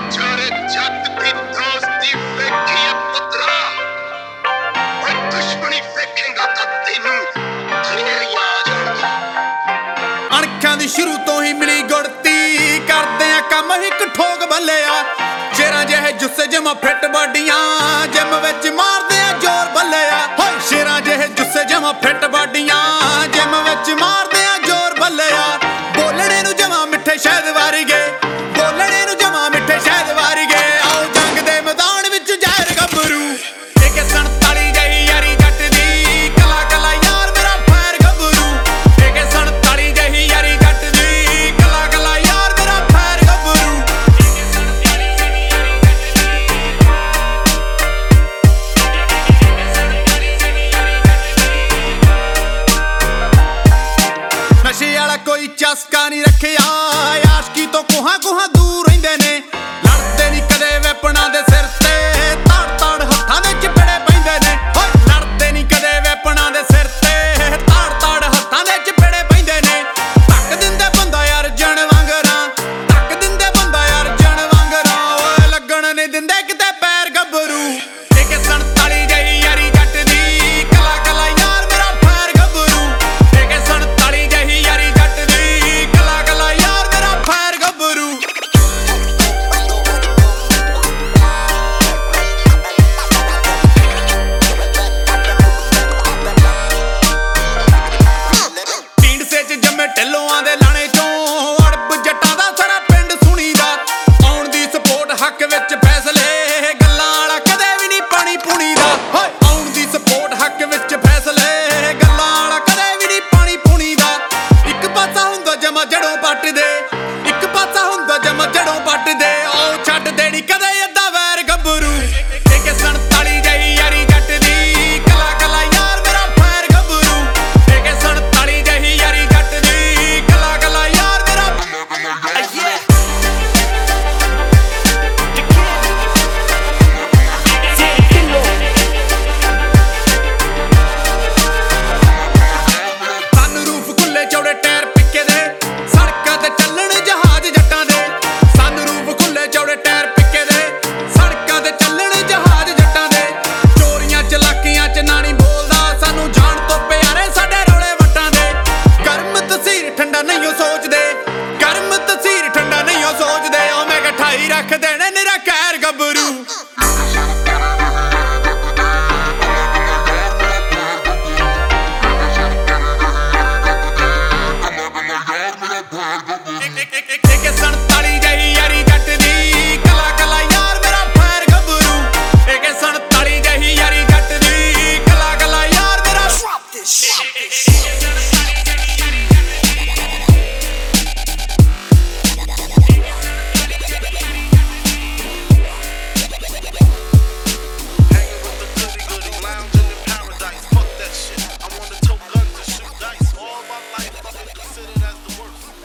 ਚੋਰੇ ਜੱਟ ਦੀ ਦੋਸਤੀ ਵੇਖੀ ਐ ਪੁੱਤਰਾ, ਓਏ ਦੁਸ਼ਮਣੀ ਵੇਖੇਗਾ ਤਾਂ ਤੈਨੂੰ ਦਲੇਰੀ ਆ ਜਾਣਗੀ। ਅਣਖਾਂ ਦੀ ਸ਼ੁਰੂ ਤੋਂ ਹੀ ਮਿਲੀ ਗੁੜਤੀ, ਕਰਦੇ ਆ ਕੰਮ ਇੱਕ ਠੋਕ ਬੱਲਿਆ। ਸ਼ੇਰਾਂ ਜਿਹੇ ਜੁੱਸੇ ਜਮਾ ਫਿੱਟ ਬਾਡੀਆਂ, ਜਿਮ ਵਿੱਚ ਮਾਰਦੇ ਆ ਜ਼ੋਰ ਬੱਲਿਆ। ਹੋਏ ਸ਼ੇਰਾਂ ਜਿਹੇ ਜੁੱਸੇ ਜਮਾ ਫਿੱਟ ਬਾਡੀਆਂ, ਜਿਮ ਵਿੱਚ ਮਾਰਦੇ ਆ ਜ਼ੋਰ ਬੱਲਿਆ। ਬੋਲਣੇ ਨੂੰ ਜਮਾ ਮਿੱਠੇ ਸ਼ਹਿਦ ਵਾਰੀਗੇ, ਬੋਲਣੇ ਨੂੰ ਜਮਾ ਮਿੱਠੇ ਸ਼ਹਿਦ ਵਾਰੀਗੇ। ਆਓ ਜੰਗ ਦੇ ਮੈਦਾਨ ਵਿੱਚ ਜ਼ਹਿਰ ਗੱਭਰੂ, ਇੱਕ 47 ਜਿਹੀ ਯਾਰੀ ਜੱਟ ਦੀ, ਕਲਾ ਕਲਾ ਯਾਰ ਮੇਰਾ ਫੈਰ ਗੱਭਰੂ। ਇੱਕ 47 ਜਿਹੀ ਯਾਰੀ ਜੱਟ ਦੀ, ਕਲਾ ਕਲਾ ਯਾਰ ਮੇਰਾ ਫੈਰ ਗੱਭਰੂ। ਨਸ਼ੇ ਵਾਲਾ ਕੋਈ ਚਸਕਾ ਨਹੀਂ ਰੱਖਿਆ, ਆਸ਼ਕੀ ਤੋਂ ਕੋਹਾਂ ਕੋਹਾਂ ਦੂਰ ਰਹਿੰਦੇ ਨੇ। ਲੜਦੇ ਨਹੀਂ ਕਦੇ ਵੈਪਣਾ ਦੇ ਸਿਰ ਤੇ, ਤਾੜ ਤਾੜ ਹੱਥਾਂ ਦੇ ਚਪੇੜੇ ਪੈਂਦੇ ਨੇ। ਹੋਏ ਲੜਦੇ ਨਹੀਂ ਕਦੇ ਵੈਪਣਾ ਦੇ ਸਿਰ ਤੇ, ਤਾੜ ਤਾੜ ਹੱਥਾਂ ਦੇ ਚਪੇੜੇ ਪੈਂਦੇ ਨੇ। ਧੱਕ ਦਿੰਦੇ ਬੰਦਾ ਯਾਰ ਜਣ ਵਾਂਗਰਾਂ, ਧੱਕ ਦਿੰਦੇ ਬੰਦਾ ਯਾਰ ਜਣ ਵਾਂਗਰਾਂ। ਓਏ ਲੱਗਣ ਨਹੀਂ ਦਿੰਦੇ ਕਿਤੇ ਪੈਰ ਗੱਭਰੂ, ਇੱਕ 47 ਜਿਹੀ ਯਾਰੀ ਜੱਟ ਦੀ, ਕਲਾ ਕਲਾ ਯਾਰ ਮੇਰਾ ਫੈਰ ਗੱਭਰੂ। ਇੱਕ 47 ਜਿਹੀ ਯਾਰੀ ਜੱਟ ਦੀ, ਕਲਾ ਕਲਾ ਯਾਰ ਮੇਰਾ ਫੈਰ ਗੱਭਰੂ। ਢੀਂਡਸੇ 'ਚ ਜੰਮੇ ਢਿੱਲੋਆਂ ਦੇ ਲਾਣੇ ਚੋਂ, ਅੜਬ ਜੱਟਾਂ ਦਾ ਸਾਰਾ ਪਿੰਡ ਸੁਣੀਦਾ। ਆਉਣ ਦੀ ਸਪੋਰਟ ਹੱਕ ਵਿੱਚ ਫੈਸਲੇ, ਗੱਲਾਂ ਵਾਲਾ ਕਦੇ ਵੀ ਨਹੀਂ ਪਾਣੀ ਪੂਣੀ ਦਾ। ਹੋਏ ਆਉਣ ਦੀ ਸਪੋਰਟ ਹੱਕ ਵਿੱਚ ਫੈਸਲੇ, ਗੱਲਾਂ ਵਾਲਾ ਕਦੇ ਵੀ ਨਹੀਂ ਪਾਣੀ ਪੂਣੀ ਦਾ। ਇੱਕ ਪਾਸਾ ਹੁੰਦਾ ਜਮਾ ਜੜੋਂ ਪੱਟ ਦੇ, ਇੱਕ ਪਾਸਾ ਹੁੰਦਾ ਜਮਾ ਜੜੋਂ ਪੱਟ ਦੇ। ਆਓ ਛੱਡ ਦੇਣੀ ਕਦੇ ਅੱਧਾ ਵੈਰ ਗੱਭਰੂ, ਇੱਕ 47 ਜਿਹੀ ਯਾਰੀ ਜੱਟ ਦੀ, ਕਲਾ ਕਲਾ ਯਾਰ ਮੇਰਾ ਫੈਰ ਗੱਭਰੂ। ਇੱਕ 47 ਜਿਹੀ ਯਾਰੀ ਜੱਟ ਦੀ, ਕਲਾ ਕਲਾ ਯਾਰ ਮੇਰਾ ਸਨਰੂਫ ਖੁੱਲੇ ਚੌੜੇ ਟਾਇਰ ਪਿੱਕੇ ਦੇ, ਸੜਕਾਂ ਤੇ ਚੱਲਣ ਜਹਾਜ਼ ਜੱਟਾਂ ਦੇ। ਸਨਰੂਫ ਖੁੱਲੇ ਚੌੜੇ ਟਾਇਰ ਪਿੱਕੇ ਦੇ, ਸੜਕਾਂ ਤੇ ਚੱਲਣ ਜਹਾਜ਼ ਜੱਟਾਂ ਦੇ। ਚੋਰੀਆਂ ਚਲਾਕੀਆਂ 'ਚ ਨਾ ਨਹੀਂ ਬੋਲਦਾ, ਸਾਨੂੰ ਜਾਣ ਤੋਂ ਪਿਆਰੇ ਸਾਡੇ ਰੌਲੇ ਵੱਟਾਂ ਦੇ। ਗਰਮ ਤਸੀਰ ਠੰਡਾ ਨਹੀਂ ਉਹ ਸੋਚਦੇ, ਗਰਮ ਤਸੀਰ ਠੰਡਾ ਨਹੀਂ ਉਹ ਸੋਚਦੇ। ਉਹ ਮੈਂ 28 ਰੱਖ ਦੇਣੇ ਨਿਰਾ ਕਹਿਰ ਗੱਭਰੂ।